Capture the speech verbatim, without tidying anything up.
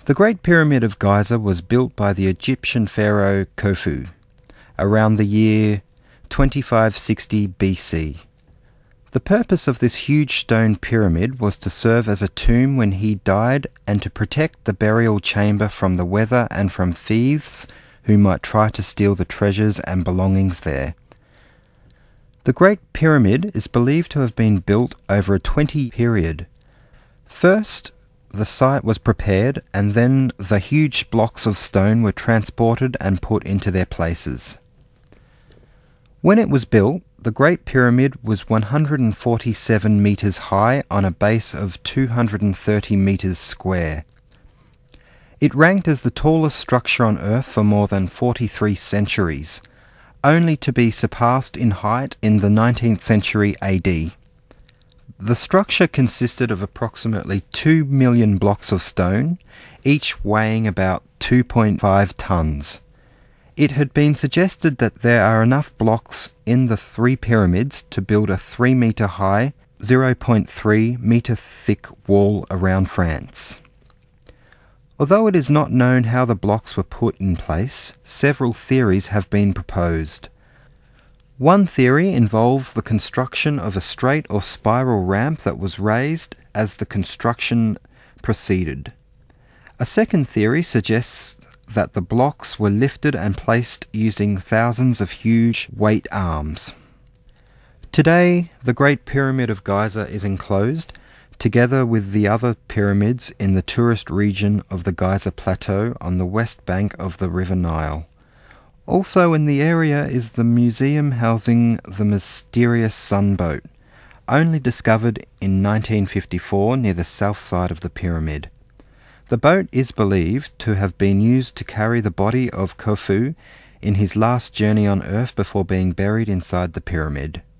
The Great Pyramid of Giza was built by the Egyptian pharaoh Khufu around the year twenty-five sixty B C. The purpose of this huge stone pyramid was to serve as a tomb when he died and to protect the burial chamber from the weather and from thieves who might try to steal the treasures and belongings there. The Great Pyramid is believed to have been built over a twenty period. First, the site was prepared, and then the huge blocks of stone were transported and put into their places. When it was built, the Great Pyramid was one hundred forty-seven metres high on a base of two hundred thirty metres square. It ranked as the tallest structure on Earth for more than forty-three centuries, only to be surpassed in height in the nineteenth century A D. The structure consisted of approximately two million blocks of stone, each weighing about two point five tonnes. It had been suggested that there are enough blocks in the three pyramids to build a three metre high, zero point three metre thick wall around France. Although it is not known how the blocks were put in place, several theories have been proposed. One theory involves the construction of a straight or spiral ramp that was raised as the construction proceeded. A second theory suggests that the blocks were lifted and placed using thousands of huge weight arms. Today, the Great Pyramid of Giza is enclosed, together with the other pyramids, in the tourist region of the Giza Plateau on the west bank of the River Nile. Also in the area is the museum housing the mysterious Sun Boat, only discovered in nineteen fifty-four near the south side of the pyramid. The boat is believed to have been used to carry the body of Khufu in his last journey on Earth before being buried inside the pyramid.